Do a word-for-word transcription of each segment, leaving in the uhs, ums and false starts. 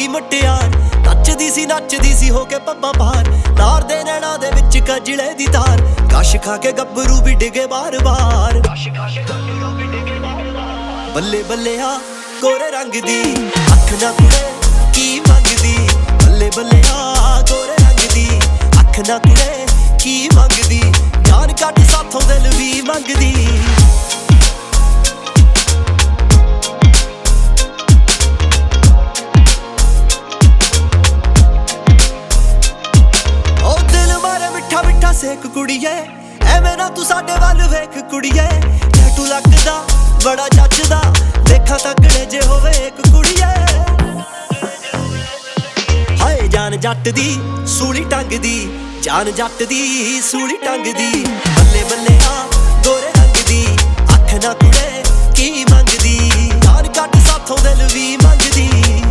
ਗਈ ਮੁਟਿਆਰ, ਨੱਚਦੀ ਸੀ ਨੱਚਦੀ ਸੀ ਹੋ ਕੇ ਪੱਬਾਂ ਭਾਰ, ਨਾਰ ਦੇ ਨੈਣਾ ਦੇ ਵਿੱਚ ਕਜਲੇ ਦੀ ਤਾਰ, ਕਸ਼ ਖਾ ਕੇ ਗੱਭਰੂ ਵੀ ਡਿਗੇ ਬਾਰ ਬਾਰ। ਬੱਲੇ ਬੱਲੇ ਆ ਗੋਰੇ ਰੰਗ ਦੀ ਅੱਖ ਨਾ ਕੁੜੇ ਕੀ ਮੰਗਦੀ, ਬੱਲੇ ਬੱਲੇ ਆ ਗੋਰੇ ਰੰਗ ਦੀ ਅੱਖ ਨਾ ਕੁੜੇ ਕੀ ਮੰਗਦੀ, ਜਾਨ ਕੱਟ ਸਾਥੋਂ ਦਿਲ ਵੀ ਮੰਗਦੀ। ਸੇਕ ਕੁੜੀਏ ਐਵੇਂ ਨਾ ਤੂੰ ਸਾਡੇ ਵੱਲ ਵੇਖ ਕੁੜੀਏ, ਟੈਟੂ ਲੱਗਦਾ ਬੜਾ ਜੱਚਦਾ, ਦੇਖਾਂ ਤਕੜੇ ਜੇ ਹੋਵੇ ਇੱਕ ਕੁੜੀਏ। ਹਾਏ ਜਾਨ ਜੱਟ ਦੀ ਸੂਲੀ ਟੰਗ ਦੀ, ਜਾਨ ਜੱਟ ਦੀ ਸੂਲੀ ਟੰਗ ਦੀ, ਬੱਲੇ ਬੱਲੇ ਆ ਗੋਰੇ ਰੰਗ ਦੀ ਅੱਖ ਨਾ ਕੁੜੇ ਕੀ ਮੰਗਦੀ, ਜਾਨ ਕੱਟ ਸਾਥੋਂ ਦਿਲ ਵੀ ਮੰਗਦੀ।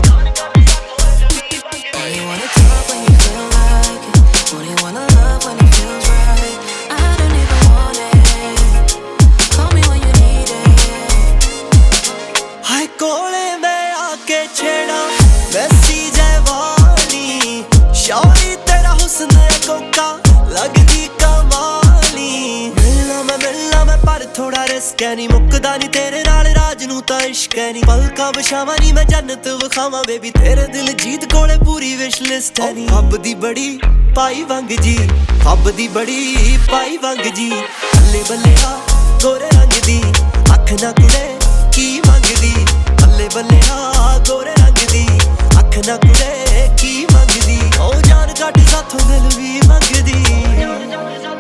ਕੋਲੇ ਮੈਂ ਆ ਕੇ ਛੇੜਾ ਵੈਸੀ ਜਵਾਨੀ, ਸ਼ੌਰੀ ਤੇਰਾ ਹੁਸਨ ਕੋਕਾ ਲੱਗਦੀ ਕਮਾਲੀ, ਮਿਲਣਾ ਮੈਂ ਮਿਲਣਾ ਮੈਂ ਪਰ ਥੋੜਾ ਰਿਸਕ ਹੈ ਨੀ, ਮੁੱਕਦਾ ਨੀ ਤੇਰੇ ਨਾਲ ਰਾਜ ਨੂੰ ਤਾਂ ਇਸ਼ਕ ਹੈ ਨੀ, ਪਲਕਾਂ ਵਿਛਾਵਾਂ ਨੀ ਮੈਂ ਜੰਨਤ ਵਿਖਾਵਾਂ ਬੇਬੀ, ਤੇਰੇ ਦਿਲ ਜੀਤ ਕੋਲੇ ਪੂਰੀ ਵਿਸ਼ ਲਿਸਟ ਹੈ ਨੀ। ਫੱਬ ਦੀ ਬੜੀ ਪਾਈ ਵੰਗ ਜੀ, ਫੱਬ ਦੀ ਬੜੀ ਪਾਈ ਵੰਗ ਜੀ, ਬੱਲੇ ਬੱਲੇ ਆ ਗੋਰੇ ਰੰਗ ਦੀ ਅੱਖ ਨਾ ਕੁੜੇ ਕੀ ਮੰਗਦੀ, ਬੱਲੇ ਬੱਲੇ ਆ ਗੋਰੇ ਰੰਗ ਦੀ ਅੱਖ ਨਾ ਕੁੜੇ ਕੀ ਮੰਗਦੀ, ਉਹ ਜਾਨ ਕੱਟ ਸਾਥੋਂ ਦਿਲ ਵੀ ਮੰਗਦੀ।